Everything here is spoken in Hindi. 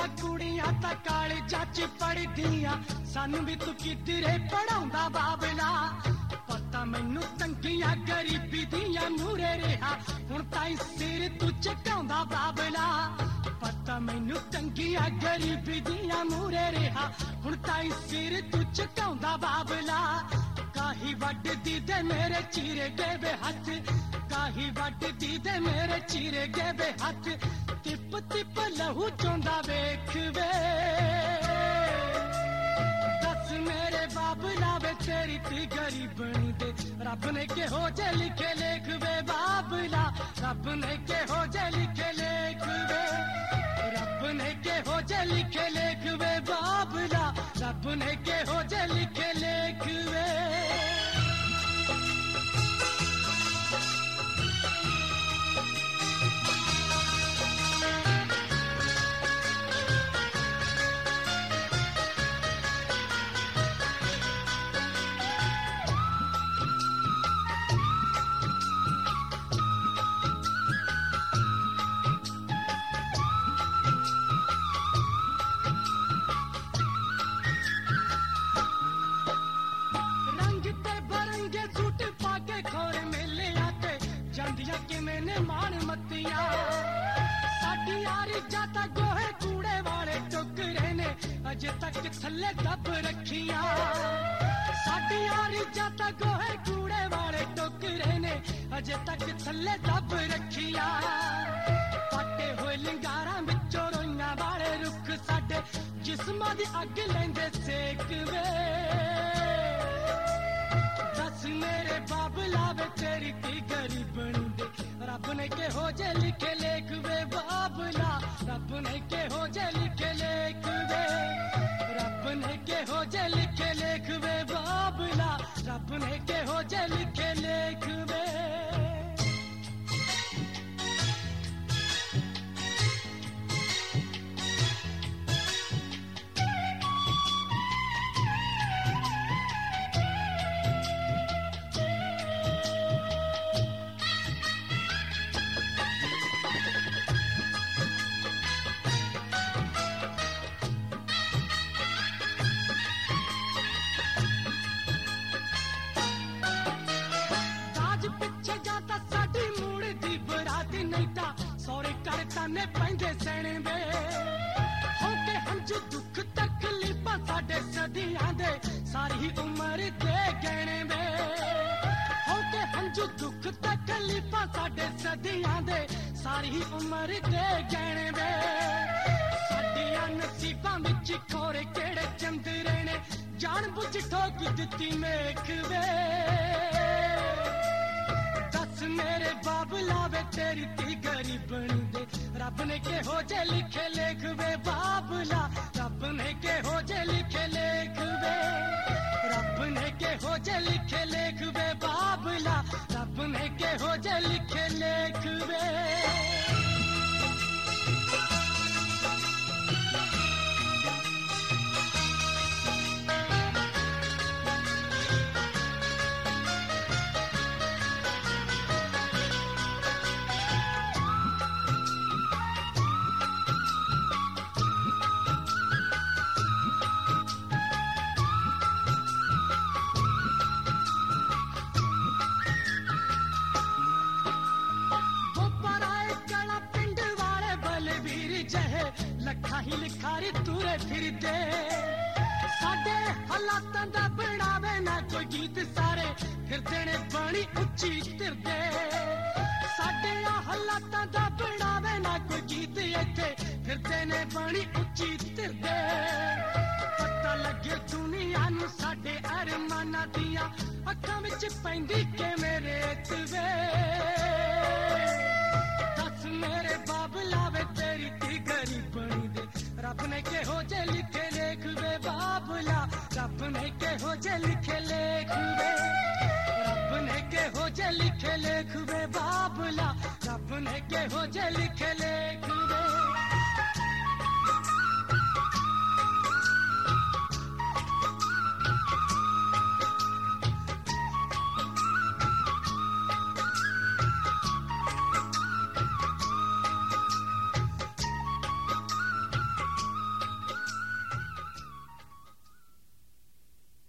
चंगियां कुड़ियां तां कालजां च पढ़दियां सानू भी तू किधरे पढ़ाउंदा बाबला पता मैनू तंगियां गरीबी दियां मूरे रहा हुण ताईं सिर तू झुकाउंदा बाबला पता मैनू तंगियां गरीबी दियां मूरे रहा हुण ताईं सिर तू झुकाउंदा बाबला काही वड्डदी दे मेरे चीरे गेवे हथ काही वड्डदी दे मेरे चीरे गेवे हथ तिप तिप लहू चोंदा वेख वे दस मेरे बाबला वे तेरी ती गरीबनी दे रब ने केहो जे लिखे लेख वे बाबला रब ने केहो जे लिखे लेख वे रब ने केहो जे लिखे लेख वे बाबला रब ने केहो जे लिखे लेख वे अजे तक थल्ले दब रखिया साडी यार जाता गोहे कूड़े वाले टोकरे ने अजे तक थल्ले दब रखिया पाटे हुए लिंगारा विचों रोइयां वाले रुख साडे जिस्मां दी अग लेंदे सेक वे दस मेरे बाबला वे तेरी ती गरीबनी दे रब ने केहो जे लिखे लेख वे बाबला रब ने केहो जे लिखे लेख वे रब ने केहो जे लिखे लेख वे बाबला रब ने केहो जे लिखे लेख वे ने पैंदे सैने वे होके हंझू दुख तकलीफां साडे सदियां दे सारी उम्र दे गहने वे होके हंझू दुख तकलीफां साडे सदियां दे सारी उम्र दे गहने वे साडियां नसीबां विच खोरे केड़े चंदरे ने जान बुझ ठोक दित्ती मेख वे दस मेरे बाबला वे तेरी ती गरीबनी दे रब ने केहो जे लिखे लेख वे बाबला रब ने केहो जे लिखे लेख वे रब ने केहो जे लिखे लेख वे बाबला रब ने केहो जे लिखे लेख वे लखा ही लिखारी तुरे फिर दे साडे हालातां दा बनावे ना कोई गीत सारे फिरदे ने बड़ी उच्ची तिरदे साडे हालातां दा बनावे ना कोई गीत इत्थे फिरदे ने बड़ी उच्ची तिरदे पता लगे दुनिया नू साडे अरमानां दियां अखां विच पैंदी के मेरे तवे दस मेरे बाबला वे तेरी ती गरीबनी दे रब ने केहो जे लिखे लेख वे बाबला रब ने केहो जे लिखे लेख वे रब ने केहो जे लिखे लेख वे बाबला रब ने केहो जे लिखे लेख